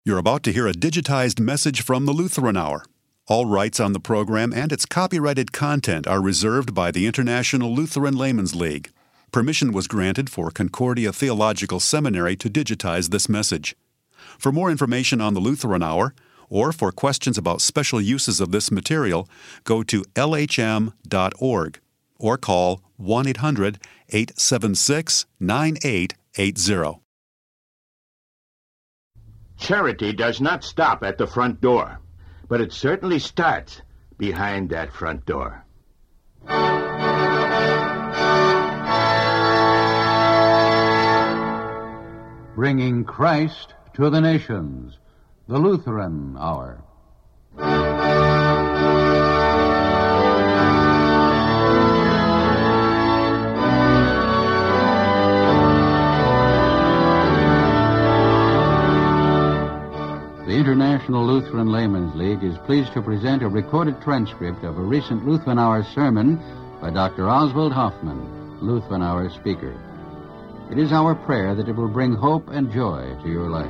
You're about to hear a digitized message from the Lutheran Hour. All rights on the program and its copyrighted content are reserved by the International Lutheran Laymen's League. Permission was granted for Concordia Theological Seminary to digitize this message. For more information on the Lutheran Hour, or for questions about special uses of this material, go to lhm.org or call 1-800-876-9880. Charity does not stop at the front door, but it certainly starts behind that front door. Bringing Christ to the nations, the Lutheran Hour. The International Lutheran Laymen's League is pleased to present a recorded transcript of a recent Lutheran Hour sermon by Dr. Oswald Hoffman, Lutheran Hour speaker. It is our prayer that it will bring hope and joy to your life.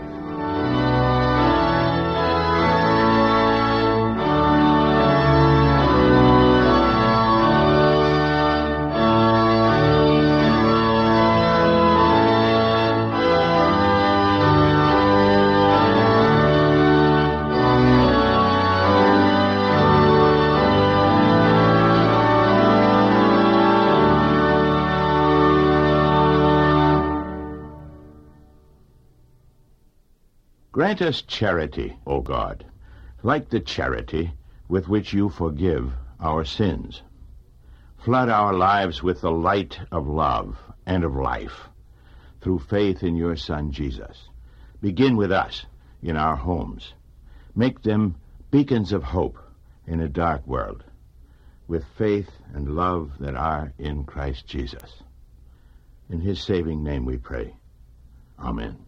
Grant us charity, O God, like the charity with which you forgive our sins. Flood our lives with the light of love and of life through faith in your Son, Jesus. Begin with us in our homes. Make them beacons of hope in a dark world, with faith and love that are in Christ Jesus. In his saving name we pray. Amen.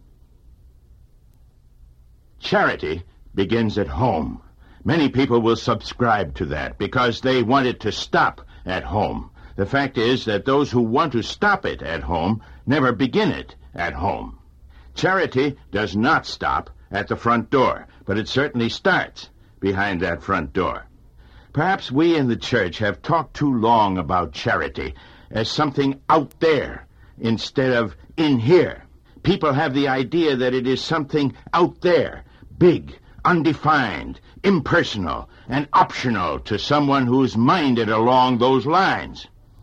Charity begins at home. Many people will subscribe to that because they want it to stop at home. The fact is that those who want to stop it at home never begin it at home. Charity does not stop at the front door, but it certainly starts behind that front door. Perhaps we in the church have talked too long about charity as something out there instead of in here. People have the idea that it is something out there, big, undefined, impersonal, and optional to someone who's minded along those lines.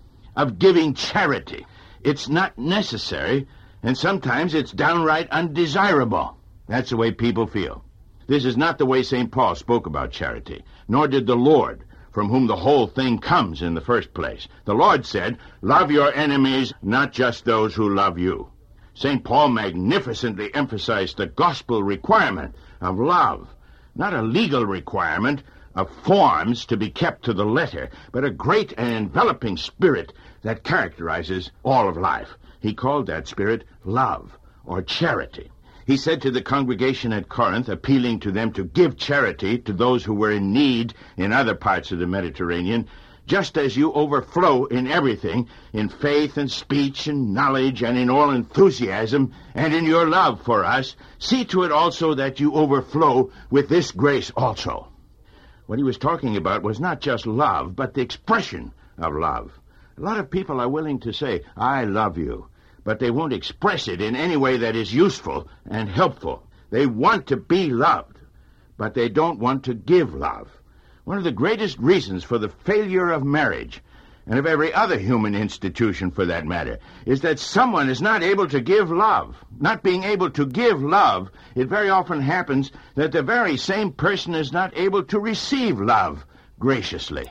Of giving charity, it's not necessary, and sometimes it's downright undesirable. That's the way people feel. This is not the way St. Paul spoke about charity, nor did the Lord, from whom the whole thing comes in the first place. The Lord said, "Love your enemies, not just those who love you." St. Paul magnificently emphasized the gospel requirement of love, not a legal requirement of forms to be kept to the letter, but a great and enveloping spirit that characterizes all of life. He called that spirit love, or charity. He said to the congregation at Corinth, appealing to them to give charity to those who were in need in other parts of the Mediterranean, "Just as you overflow in everything, in faith and speech and knowledge and in all enthusiasm and in your love for us, see to it also that you overflow with this grace also." What he was talking about was not just love, but the expression of love. A lot of people are willing to say, "I love you," but they won't express it in any way that is useful and helpful. They want to be loved, but they don't want to give love. One of the greatest reasons for the failure of marriage, and of every other human institution for that matter, is that someone is not able to give love. Not being able to give love, it very often happens that the very same person is not able to receive love graciously.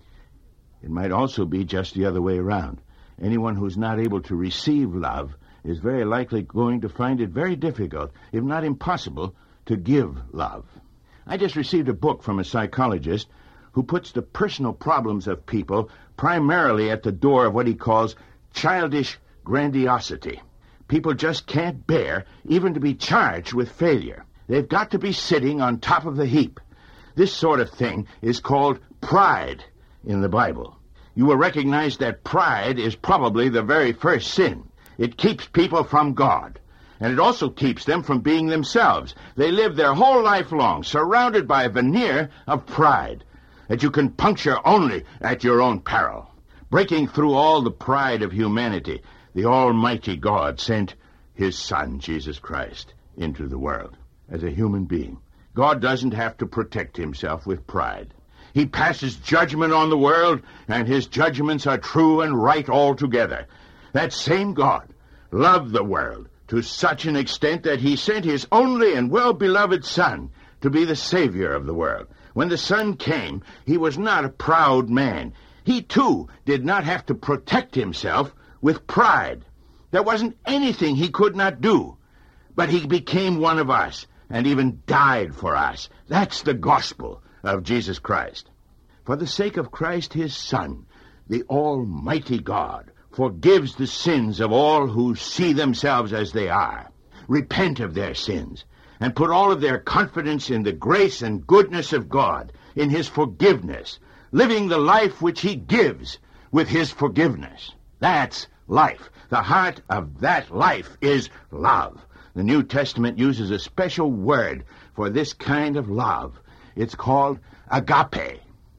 It might also be just the other way around. Anyone who's not able to receive love is very likely going to find it very difficult, if not impossible, to give love. I just received a book from a psychologist who puts the personal problems of people primarily at the door of what he calls childish grandiosity. People just can't bear even to be charged with failure. They've got to be sitting on top of the heap. This sort of thing is called pride in the Bible. You will recognize that pride is probably the very first sin. It keeps people from God. And it also keeps them from being themselves. They live their whole life long surrounded by a veneer of pride that you can puncture only at your own peril. Breaking through all the pride of humanity, the Almighty God sent His Son, Jesus Christ, into the world as a human being. God doesn't have to protect Himself with pride. He passes judgment on the world, and His judgments are true and right altogether. That same God loved the world to such an extent that He sent His only and well-beloved Son to be the Savior of the world. When the Son came, He was not a proud man. He, too, did not have to protect Himself with pride. There wasn't anything He could not do. But He became one of us and even died for us. That's the gospel of Jesus Christ. For the sake of Christ, His Son, the Almighty God forgives the sins of all who see themselves as they are, repent of their sins, and put all of their confidence in the grace and goodness of God, in His forgiveness, living the life which He gives with His forgiveness. That's life. The heart of that life is love. The New Testament uses a special word for this kind of love. It's called agape.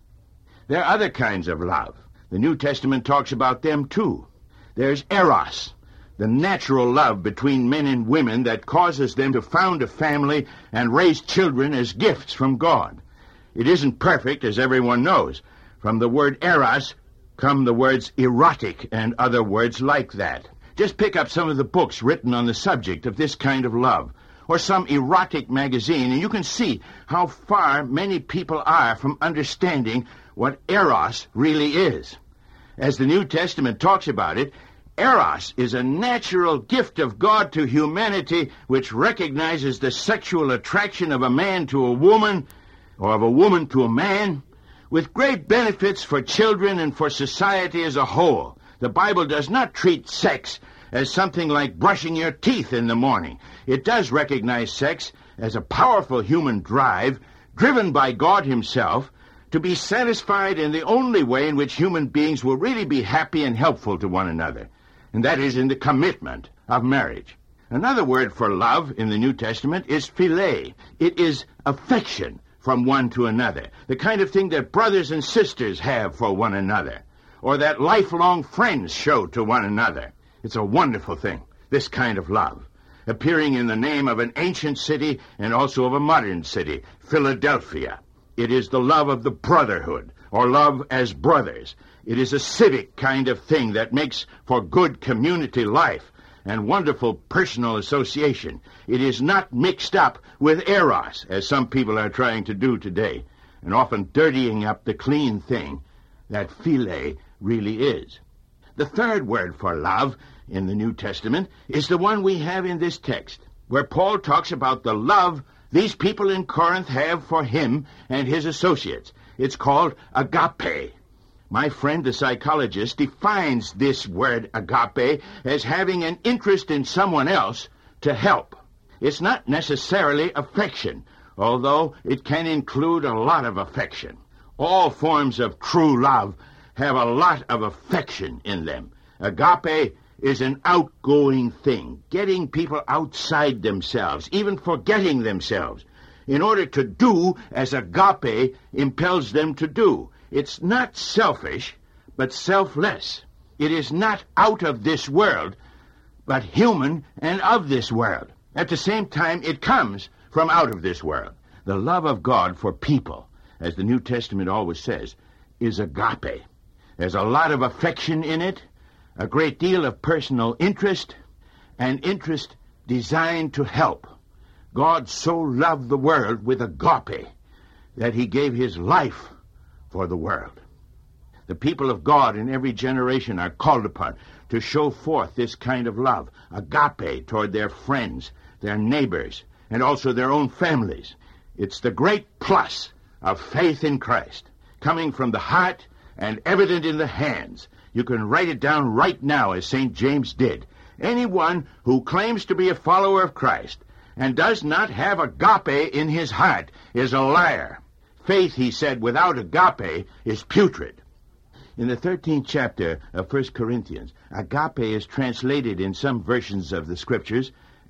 There are other kinds of love. The New Testament talks about them too. There's eros, the natural love between men and women that causes them to found a family and raise children as gifts from God. It isn't perfect, as everyone knows. From the word eros come the words erotic and other words like that. Just pick up some of the books written on the subject of this kind of love, or some erotic magazine, and you can see how far many people are from understanding what eros really is. As the New Testament talks about it, eros is a natural gift of God to humanity which recognizes the sexual attraction of a man to a woman, or of a woman to a man, with great benefits for children and for society as a whole. The Bible does not treat sex as something like brushing your teeth in the morning. It does recognize sex as a powerful human drive, driven by God Himself, to be satisfied in the only way in which human beings will really be happy and helpful to one another, and that is in the commitment of marriage. Another word for love in the New Testament is philia. It is affection from one to another, the kind of thing that brothers and sisters have for one another, or that lifelong friends show to one another. It's a wonderful thing, this kind of love, appearing in the name of an ancient city and also of a modern city, Philadelphia. It is the love of the brotherhood, or love as brothers. It is a civic kind of thing that makes for good community life and wonderful personal association. It is not mixed up with eros, as some people are trying to do today, and often dirtying up the clean thing that philia really is. The third word for love in the New Testament is the one we have in this text, where Paul talks about the love these people in Corinth have for him and his associates. It's called agape. My friend, the psychologist, defines this word agape as having an interest in someone else to help. It's not necessarily affection, although it can include a lot of affection. All forms of true love have a lot of affection in them. Agape is an outgoing thing, getting people outside themselves, even forgetting themselves, in order to do as agape impels them to do. It's not selfish, but selfless. It is not out of this world, but human and of this world. At the same time, it comes from out of this world. The love of God for people, as the New Testament always says, is agape. There's a lot of affection in it, a great deal of personal interest, and interest designed to help. God so loved the world with agape that He gave His life for the world. The people of God in every generation are called upon to show forth this kind of love, agape, toward their friends, their neighbors, and also their own families. It's the great plus of faith in Christ, coming from the heart and evident in the hands. You can write it down right now, as St. James did. Anyone who claims to be a follower of Christ and does not have agape in his heart is a liar. Faith, he said, without agape is putrid. In the 13th chapter of 1 Corinthians, agape is translated in some versions of the Scriptures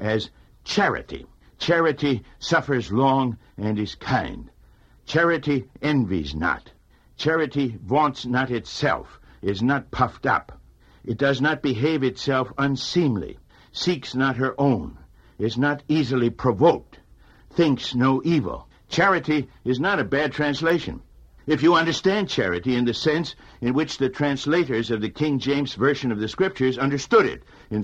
as charity. Charity suffers long and is kind. Charity envies not. Charity vaunts not itself, is not puffed up. It does not behave itself unseemly, seeks not her own, is not easily provoked, thinks no evil. Charity is not a bad translation. If you understand charity in the sense in which the translators of the King James Version of the Scriptures understood it in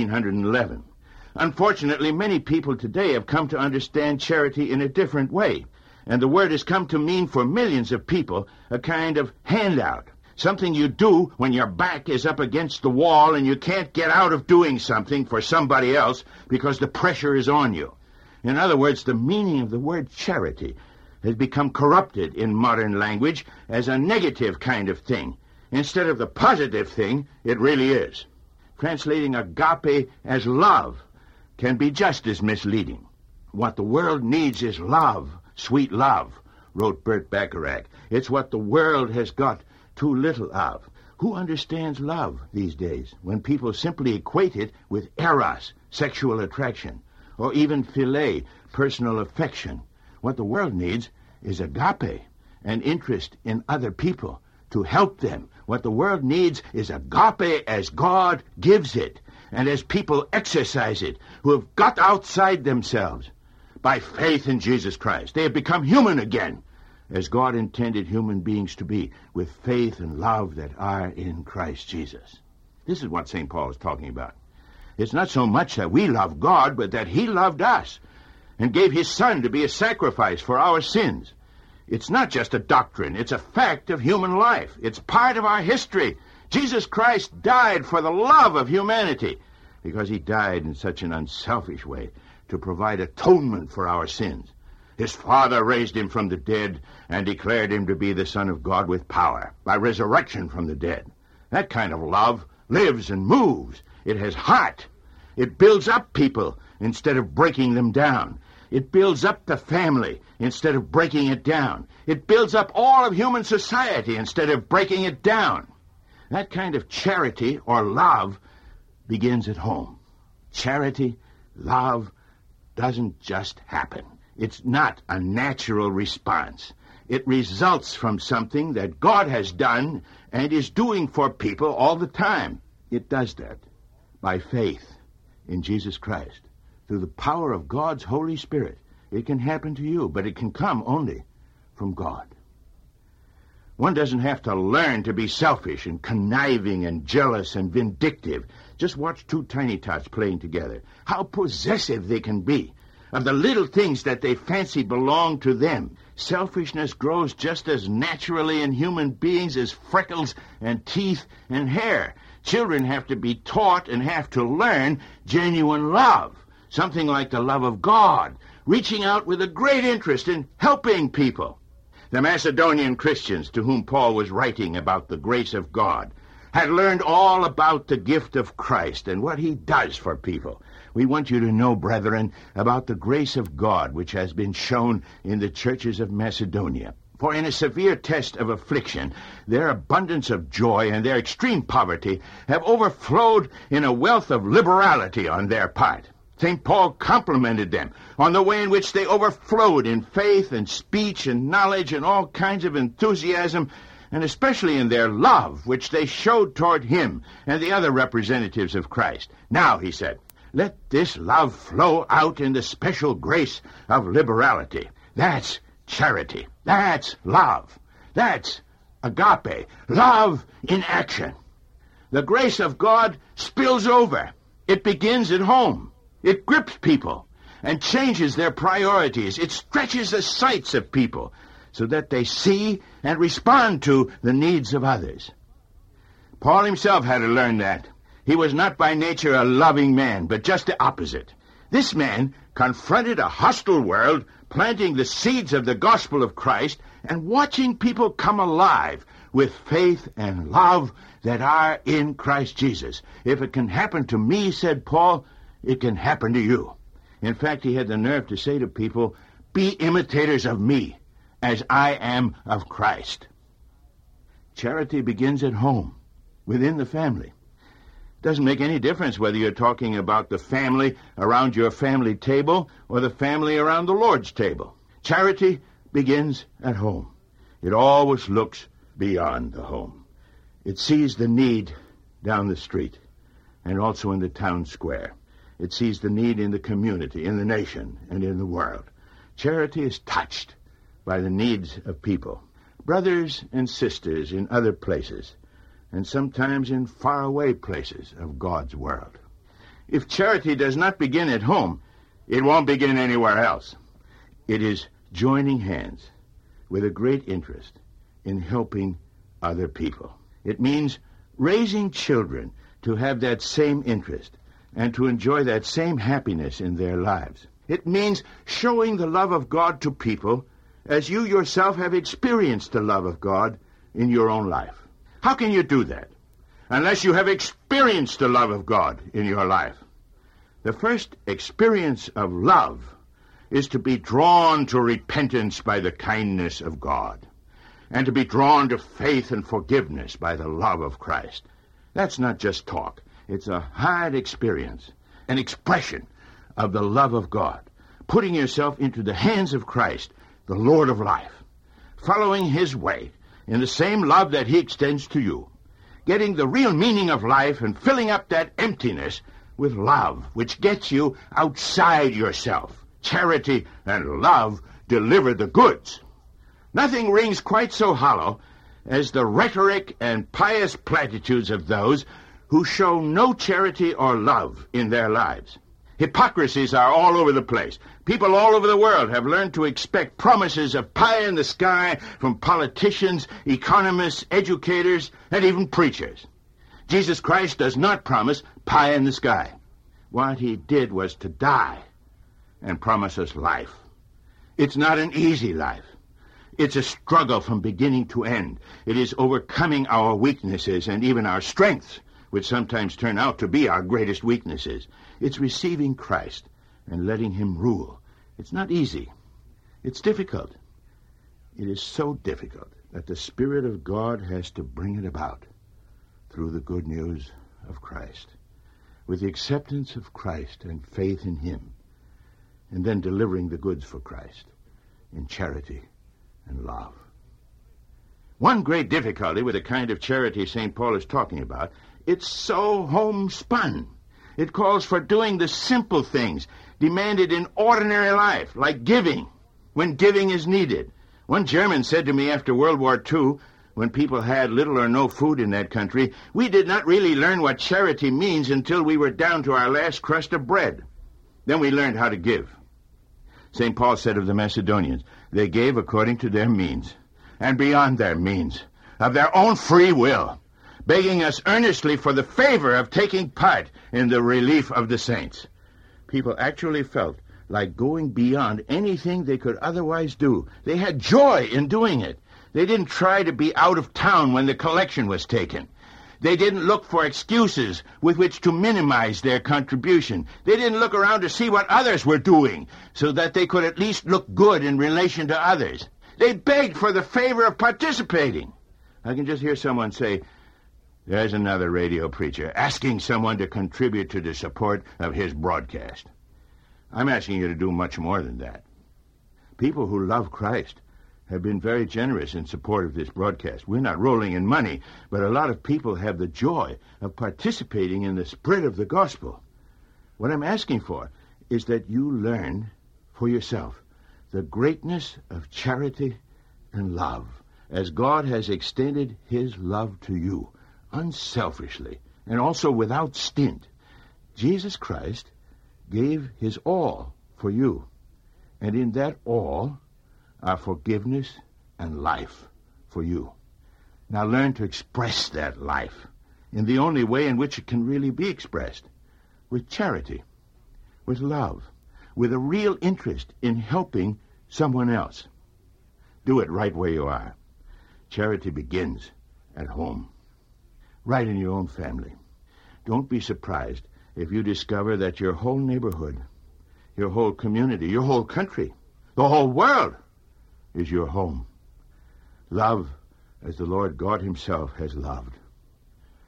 1611. Unfortunately, many people today have come to understand charity in a different way, and the word has come to mean for millions of people a kind of handout, something you do when your back is up against the wall and you can't get out of doing something for somebody else because the pressure is on you. In other words, the meaning of the word charity has become corrupted in modern language as a negative kind of thing, instead of the positive thing it really is. Translating agape as love can be just as misleading. What the world needs is love, sweet love, wrote Burt Bacharach. It's what the world has got too little of. Who understands love these days when people simply equate it with eros, sexual attraction, or even philia, personal affection? What the world needs is agape, an interest in other people, to help them. What the world needs is agape as God gives it, and as people exercise it, who have got outside themselves. By faith in Jesus Christ, they have become human again, as God intended human beings to be, with faith and love that are in Christ Jesus. This is what St. Paul is talking about. It's not so much that we love God, but that he loved us and gave his Son to be a sacrifice for our sins. It's not just a doctrine. It's a fact of human life. It's part of our history. Jesus Christ died for the love of humanity because he died in such an unselfish way to provide atonement for our sins. His Father raised him from the dead and declared him to be the Son of God with power by resurrection from the dead. That kind of love lives and moves. It has heart. It builds up people instead of breaking them down. It builds up the family instead of breaking it down. It builds up all of human society instead of breaking it down. That kind of charity or love begins at home. Charity, love, doesn't just happen. It's not a natural response. It results from something that God has done and is doing for people all the time. It does that by faith in Jesus Christ. Through the power of God's Holy Spirit. It can happen to you, but it can come only from God. One doesn't have to learn to be selfish and conniving and jealous and vindictive. Just watch two tiny tots playing together. How possessive they can be of the little things that they fancy belong to them. Selfishness grows just as naturally in human beings as freckles and teeth and hair. Children have to be taught and have to learn genuine love, something like the love of God, reaching out with a great interest in helping people. The Macedonian Christians, to whom Paul was writing about the grace of God, had learned all about the gift of Christ and what he does for people. We want you to know, brethren, about the grace of God which has been shown in the churches of Macedonia. For in a severe test of affliction, their abundance of joy and their extreme poverty have overflowed in a wealth of liberality on their part. St. Paul complimented them on the way in which they overflowed in faith and speech and knowledge and all kinds of enthusiasm, and especially in their love, which they showed toward him and the other representatives of Christ. Now, he said, let this love flow out in the special grace of liberality. That's charity. That's love. That's agape. Love in action. The grace of God spills over. It begins at home. It grips people and changes their priorities. It stretches the sights of people so that they see and respond to the needs of others. Paul himself had to learn that. He was not by nature a loving man, but just the opposite. This man confronted a hostile world, planting the seeds of the gospel of Christ and watching people come alive with faith and love that are in Christ Jesus. If it can happen to me, said Paul, it can happen to you. In fact, he had the nerve to say to people, be imitators of me, as I am of Christ. Charity begins at home, within the family. Doesn't make any difference whether you're talking about the family around your family table or the family around the Lord's table. Charity begins at home. It always looks beyond the home. It sees the need down the street and also in the town square. It sees the need in the community, in the nation, and in the world. Charity is touched by the needs of people, brothers and sisters in other places, and sometimes in faraway places of God's world. If charity does not begin at home, it won't begin anywhere else. It is joining hands with a great interest in helping other people. It means raising children to have that same interest and to enjoy that same happiness in their lives. It means showing the love of God to people as you yourself have experienced the love of God in your own life. How can you do that unless you have experienced the love of God in your life? The first experience of love is to be drawn to repentance by the kindness of God, and to be drawn to faith and forgiveness by the love of Christ. That's not just talk. It's a hard experience, an expression of the love of God, putting yourself into the hands of Christ, the Lord of life, following his way in the same love that he extends to you, getting the real meaning of life and filling up that emptiness with love, which gets you outside yourself. Charity and love deliver the goods. Nothing rings quite so hollow as the rhetoric and pious platitudes of those who show no charity or love in their lives. Hypocrisies are all over the place. People all over the world have learned to expect promises of pie in the sky from politicians, economists, educators, and even preachers. Jesus Christ does not promise pie in the sky. What he did was to die and promise us life. It's not an easy life. It's a struggle from beginning to end. It is overcoming our weaknesses and even our strengths, which sometimes turn out to be our greatest weaknesses. It's receiving Christ and letting him rule. It's not easy. It's difficult. It is so difficult that the Spirit of God has to bring it about through the good news of Christ, with the acceptance of Christ and faith in him, and then delivering the goods for Christ in charity and love. One great difficulty with the kind of charity St. Paul is talking about, it's so homespun. It calls for doing the simple things demanded in ordinary life, like giving, when giving is needed. One German said to me after World War II, when people had little or no food in that country, we did not really learn what charity means until we were down to our last crust of bread. Then we learned how to give. St. Paul said of the Macedonians, they gave according to their means, and beyond their means, of their own free will, begging us earnestly for the favor of taking part in the relief of the saints. People actually felt like going beyond anything they could otherwise do. They had joy in doing it. They didn't try to be out of town when the collection was taken. They didn't look for excuses with which to minimize their contribution. They didn't look around to see what others were doing so that they could at least look good in relation to others. They begged for the favor of participating. I can just hear someone say, there's another radio preacher asking someone to contribute to the support of his broadcast. I'm asking you to do much more than that. People who love Christ have been very generous in support of this broadcast. We're not rolling in money, but a lot of people have the joy of participating in the spread of the gospel. What I'm asking for is that you learn for yourself the greatness of charity and love as God has extended his love to you unselfishly and also without stint. Jesus Christ gave his all for you, and in that all are forgiveness and life for you. Now learn to express that life in the only way in which it can really be expressed, with charity, with love, with a real interest in helping someone else. Do it right where you are. Charity begins at home, right in your own family. Don't be surprised if you discover that your whole neighborhood, your whole community, your whole country, the whole world is your home. Love as the Lord God himself has loved.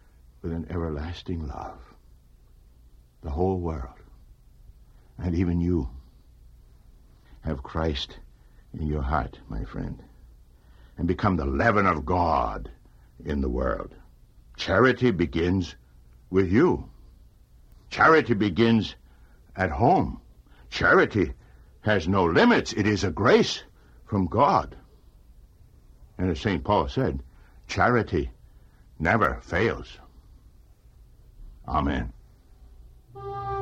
with an everlasting love. The whole world, and even you, have Christ in your heart, my friend, and become the leaven of God in the world. Charity begins with you. Charity begins at home. Charity has no limits. It is a grace from God. And as St. Paul said, charity never fails. Amen.